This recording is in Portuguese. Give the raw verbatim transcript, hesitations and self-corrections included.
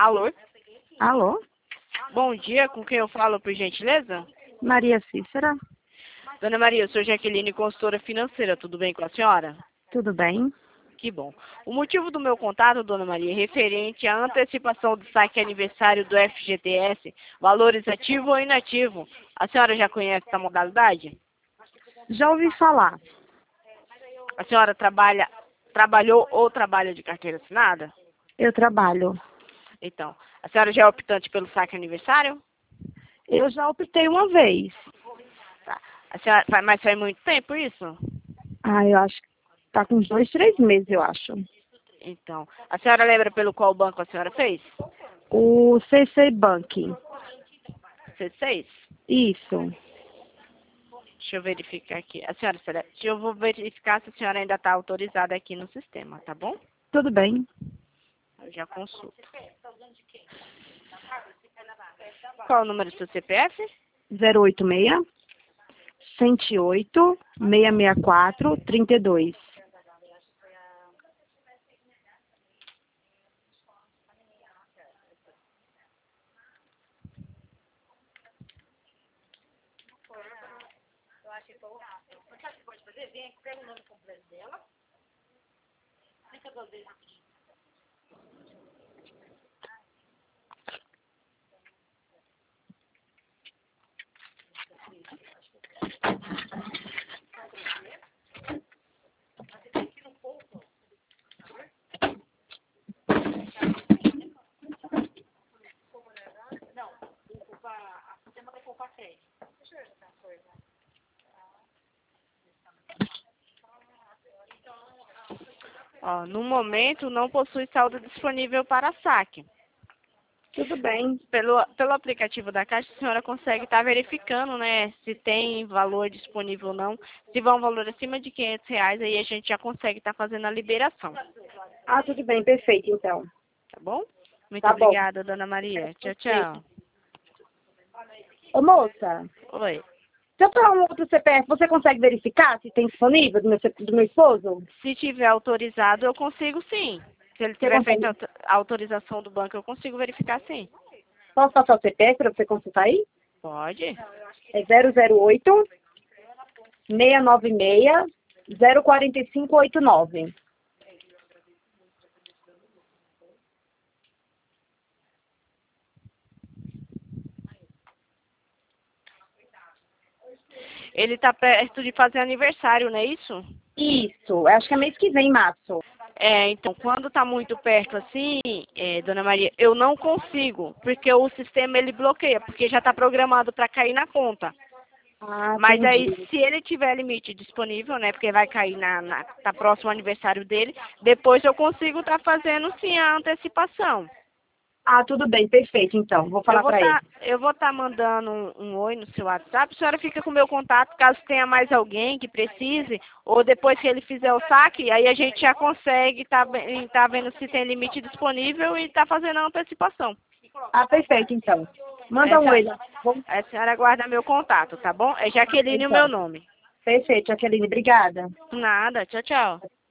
Alô? Alô? Bom dia, com quem eu falo, por gentileza? Maria Cícera, Dona Maria, eu sou Jaqueline, consultora financeira, tudo bem com a senhora? tudo bem? Que bom. O motivo do meu contato, Dona Maria, é referente à antecipação do saque aniversário do F G T S, valores ativo ou inativo. A senhora já conhece essa modalidade? Já ouvi falar. A senhora trabalha, trabalhou ou trabalha de carteira assinada? Eu trabalho. Então, a senhora já é optante pelo saque aniversário? Eu já optei uma vez. Tá. A senhora, faz- mas faz muito tempo isso? Ah, eu acho que tá com uns dois, três meses, eu acho. Então, a senhora lembra pelo qual banco a senhora fez? O C C Bank. C seis? Isso. Deixa eu verificar aqui. A senhora, será- deixa eu vou verificar se a senhora ainda está autorizada aqui no sistema, tá bom? Tudo bem. Eu já consulto. Qual o número do seu C P F? zero oito seis, cento e oito, seiscentos e sessenta e quatro, trinta e dois. Ó, no momento não possui saldo disponível para saque. Tudo bem. Pelo, pelo aplicativo da Caixa, a senhora consegue estar verificando, né, se tem valor disponível ou não. Se vai um valor acima de quinhentos reais, aí a gente já consegue estar fazendo a liberação. Ah, tudo bem, perfeito, então. Tá bom? Muito Tá bom. obrigada, Dona Maria. Tchau, tchau. Ô, moça, Oi. se eu falar um outro C P F, você consegue verificar se tem disponível do meu, C- do meu esposo? Se tiver autorizado, eu consigo sim. Se ele Você tiver feito consegue? a auto- a autorização do banco, eu consigo verificar sim. Posso passar o C P F para você consultar aí? Pode? É zero zero oito, seis nove seis, zero quatro cinco oito nove. Ele está perto de fazer aniversário, não é isso? Isso, acho que é mês que vem, março. É, então, quando está muito perto assim, é, Dona Maria, eu não consigo, porque o sistema ele bloqueia, porque já está programado para cair na conta. Ah, Mas aí, entendi. se ele tiver limite disponível, né, porque vai cair na, na tá próximo ao aniversário dele, depois eu consigo estar fazendo sim a antecipação. Ah, tudo bem, perfeito, então. Vou Eu falar vou para ele. estar, eu vou estar mandando um, um oi no seu WhatsApp. A senhora fica com o meu contato, caso tenha mais alguém que precise, ou depois que ele fizer o saque, aí a gente já consegue estar tá vendo se tem limite disponível e tá fazendo a antecipação. Ah, perfeito, então. Manda um Essa, oi lá. Bom, a senhora aguarda meu contato, tá bom? É Jaqueline o meu então. nome. Perfeito, Jaqueline, obrigada. Nada, tchau, tchau.